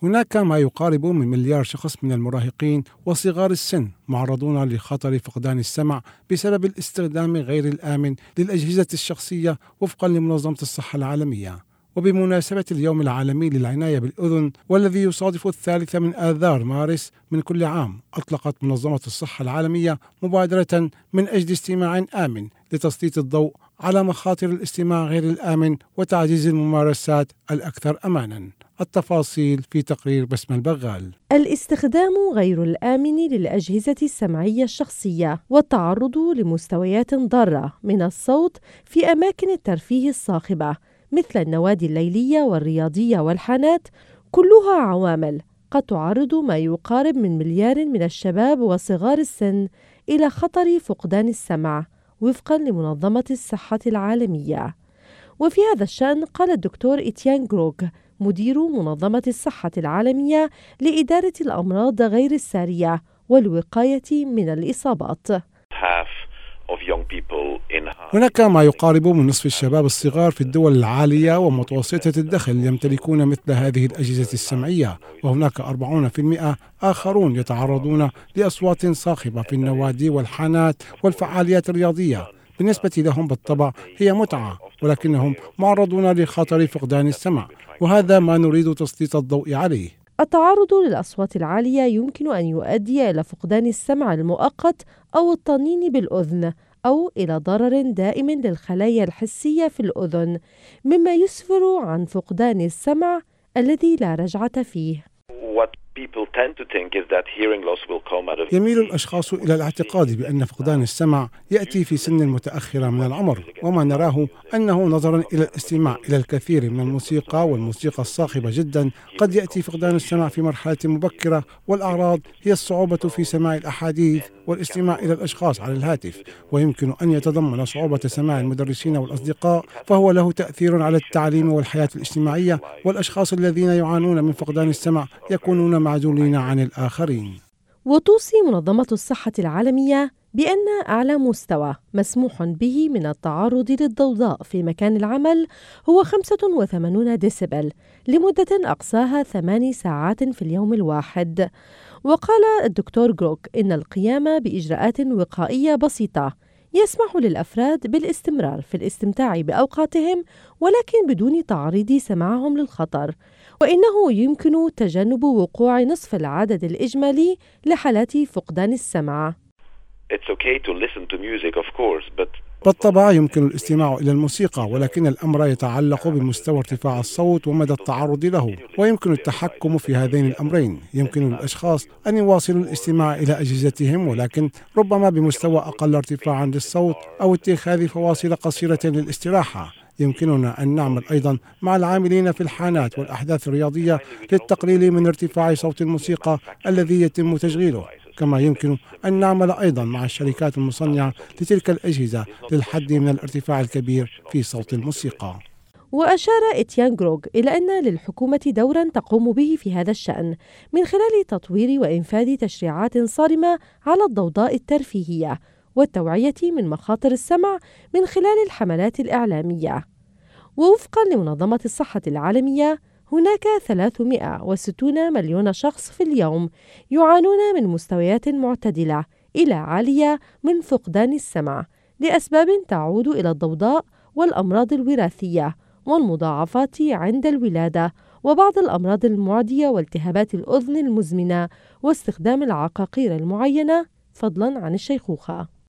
هناك ما يقارب من مليار شخص من المراهقين وصغار السن معرضون لخطر فقدان السمع بسبب الاستخدام غير الآمن للأجهزة الشخصية وفقا لمنظمة الصحة العالمية. وبمناسبة اليوم العالمي للعناية بالأذن والذي يصادف 3 من آذار مارس من كل عام، أطلقت منظمة الصحة العالمية مبادرة من أجل استماع آمن لتسليط الضوء على مخاطر الاستماع غير الآمن وتعزيز الممارسات الأكثر أماناً. التفاصيل في تقرير بسمة البغال. الاستخدام غير الآمن للأجهزة السمعية الشخصية والتعرض لمستويات ضارة من الصوت في أماكن الترفيه الصاخبة مثل النوادي الليلية والرياضية والحانات كلها عوامل قد تعرض ما يقارب من مليار من الشباب وصغار السن إلى خطر فقدان السمع وفقاً لمنظمة الصحة العالمية. وفي هذا الشأن قال الدكتور إتيان غروغ مدير منظمة الصحة العالمية لإدارة الأمراض غير السارية والوقاية من الإصابات: هناك ما يقارب من نصف الشباب الصغار في الدول العالية ومتوسطة الدخل يمتلكون مثل هذه الأجهزة السمعية، وهناك 40% آخرون يتعرضون لأصوات صاخبة في النوادي والحانات والفعاليات الرياضية. بالنسبة لهم بالطبع هي متعة، ولكنهم معرضون لخطر فقدان السمع، وهذا ما نريد تسليط الضوء عليه. التعرض للأصوات العالية يمكن أن يؤدي إلى فقدان السمع المؤقت أو الطنين بالأذن أو إلى ضرر دائم للخلايا الحسية في الأذن، مما يسفر عن فقدان السمع الذي لا رجعة فيه. يميل الأشخاص إلى الاعتقاد بأن فقدان السمع يأتي في سن متأخرة من العمر، وما نراه أنه نظرا إلى الاستماع إلى الكثير من الموسيقى والموسيقى الصاخبة جدا قد يأتي فقدان السمع في مرحلة مبكرة، والأعراض هي الصعوبة في سماع الأحاديث والاستماع إلى الأشخاص على الهاتف، ويمكن أن يتضمن صعوبة سماع المدرسين والأصدقاء، فهو له تأثير على التعليم والحياة الاجتماعية، والأشخاص الذين يعانون من فقدان السمع يكونون معزولين عن الآخرين. وتوصي منظمة الصحة العالمية بأن أعلى مستوى مسموح به من التعرض للضوضاء في مكان العمل هو 85 ديسيبل لمدة أقصاها 8 ساعات في اليوم الواحد. وقال الدكتور غروغ إن القيام بإجراءات وقائية بسيطة يسمح للأفراد بالاستمرار في الاستمتاع بأوقاتهم ولكن بدون تعريض سماعهم للخطر، وإنه يمكن تجنب وقوع نصف العدد الإجمالي لحالات فقدان السمع. بالطبع يمكن الاستماع إلى الموسيقى، ولكن الأمر يتعلق بمستوى ارتفاع الصوت ومدى التعرض له، ويمكن التحكم في هذين الأمرين. يمكن للأشخاص أن يواصلوا الاستماع إلى أجهزتهم، ولكن ربما بمستوى أقل ارتفاعا للصوت أو اتخاذ فواصل قصيرة للاستراحة. يمكننا أن نعمل أيضا مع العاملين في الحانات والأحداث الرياضية للتقليل من ارتفاع صوت الموسيقى الذي يتم تشغيله، كما يمكن أن نعمل أيضا مع الشركات المصنعة لتلك الأجهزة للحد من الارتفاع الكبير في صوت الموسيقى. وأشار إتيان غروغ إلى أن للحكومة دورا تقوم به في هذا الشأن من خلال تطوير وإنفاذ تشريعات صارمة على الضوضاء الترفيهية والتوعية من مخاطر السمع من خلال الحملات الإعلامية. ووفقا لمنظمة الصحة العالمية هناك 360 مليون شخص في اليوم يعانون من مستويات معتدلة إلى عالية من فقدان السمع لأسباب تعود إلى الضوضاء والأمراض الوراثية والمضاعفات عند الولادة وبعض الأمراض المعدية والتهابات الأذن المزمنة واستخدام العقاقير المعينة فضلا عن الشيخوخة.